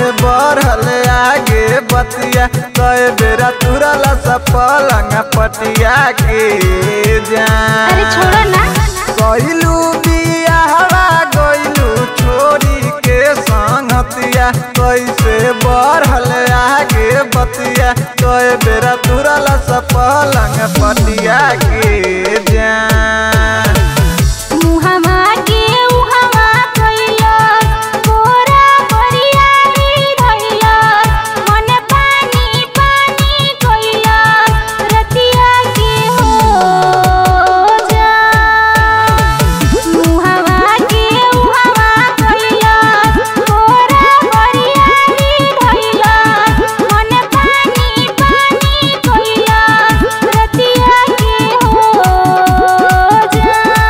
बढ़ल आगे बतिया कई बेरा तुरला सा पलंग पटिया के जान। अरे छोड़ो ना। कइलू बियाहवा गइलू छोरी के संगतिया कैसे बढ़ल आगे बतिया कई बेरा तुरला सा पलंग पटिया के जान। मुहमा के उहमा कइलस कोरा बरियारी धइलस मन पानी पानी कइलस रतिया के हो जा। मुहमा के उहमा कइलस कोरा बरियारी धइलस मन पानी पानी कइलस रतिया के हो जा।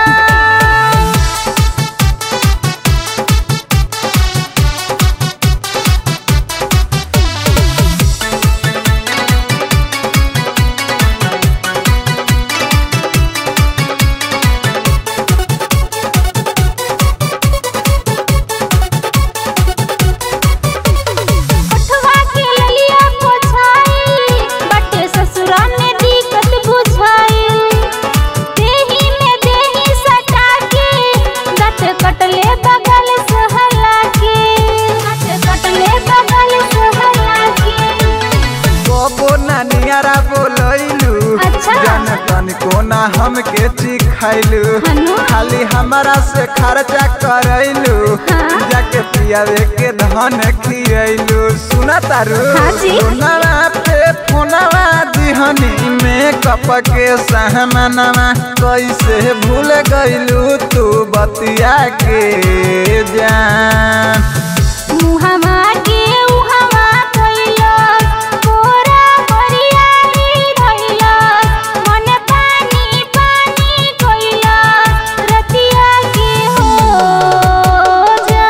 उठवा के ललिया पोछाई बटे ससुरा में दिक्कत बुझाई। देही में देही सटा के गट कटले बगल सहला के गट कटले बगल सहला के। कबो ना नियारा बोलैलू अच्छा। जन तनिको ना हमके चिखैलू हनु? खाली हमारा से खर्चा करैलू हाँ। जाके पियावे के धन खियैलू सुना तारू। हाँ जी। फोनवा पे फोनवा दिहनी में कप के सहमनवा कैसे भूल गइलू तू बतिया के जान। मुहमा के उहमा कइलस कोरा बरियारी धइलस मन पानी पानी कइलस रतिया के हो जा।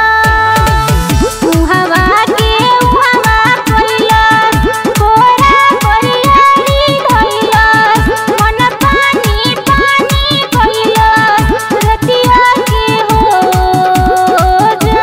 मुहमा के उहमा कइलस कोरा बरियारी धइलस मन पानी पानी कइलस रतिया के हो जा।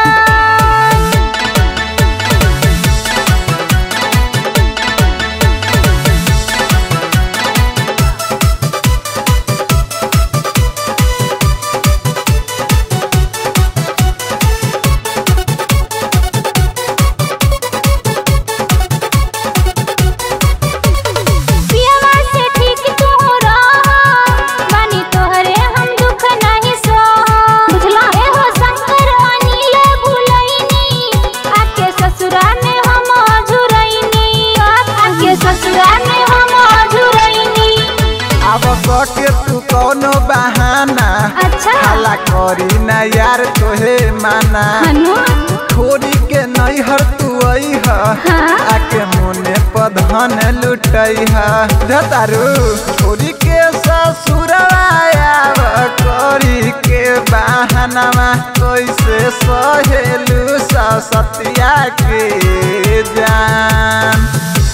पियवा से ठीक तू रह बानी तोहरे हम दुख नहीं सह। बुझला ए हो शंकर अनिल भुलैनी आके ससुरा में हम अझुरैनी आके ससुरा में हम अझुरैनी। अब के तू कौनो बहाना अच्छा। हाला करी ना यार तोहे माना हनु? छोरी के नैहर तू अइह हाँ। आके मोने पधन लुटैह धतारू छोरी के ससुरवा करी के बहानावा कैसे सहेलू सतिया के जान।